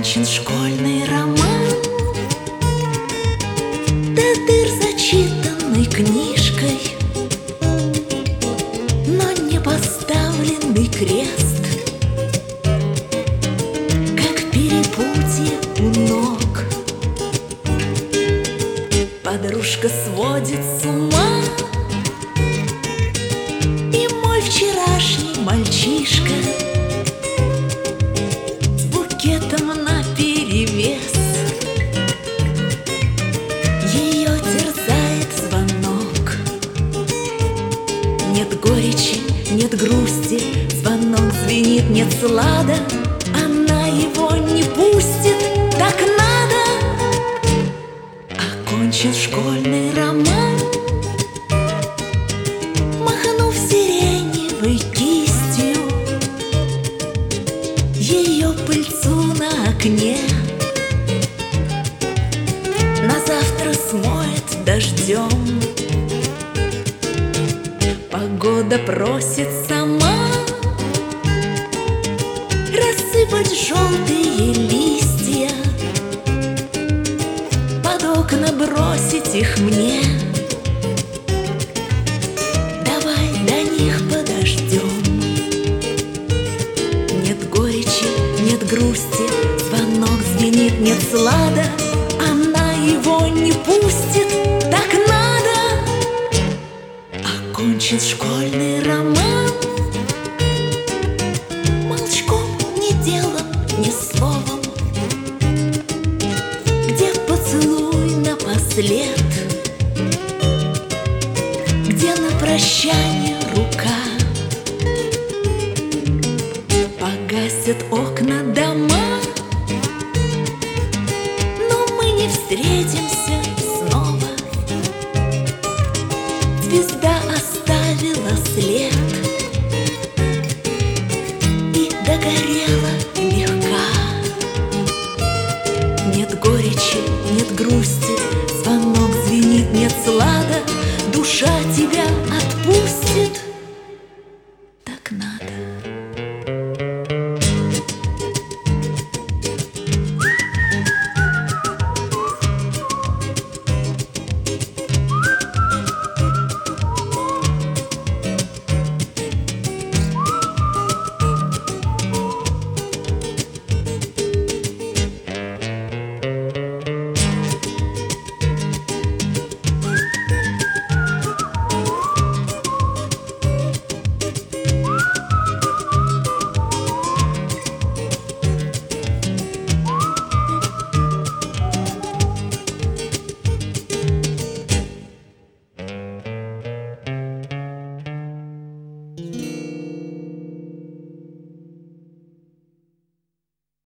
Окончен школьный роман, до дыр зачитанной книжкой, но не поставленный крест, как перепутье у ног. Подружка сводит с ума, и мой вчерашний мальчишка с букетом наперевес. Ее терзает звонок. Нет горечи, нет грусти, звонок звенит, нет слада. Она его не пустит, так надо. Окончен школьный роман, махнув сиреневой кистью, ее пыльцу на окне на завтра смоет дождем. Погода просит сама рассыпать желтые листья, под окна бросить их мне. Давай до них подождем. Нет горечи, нет грусти, звонок звенит, нет слада. Она его не пустит, так надо. Окончен школьный роман, молчком, ни делом, ни словом, где поцелуй напослед, где на прощание рука. Погасят окна дома,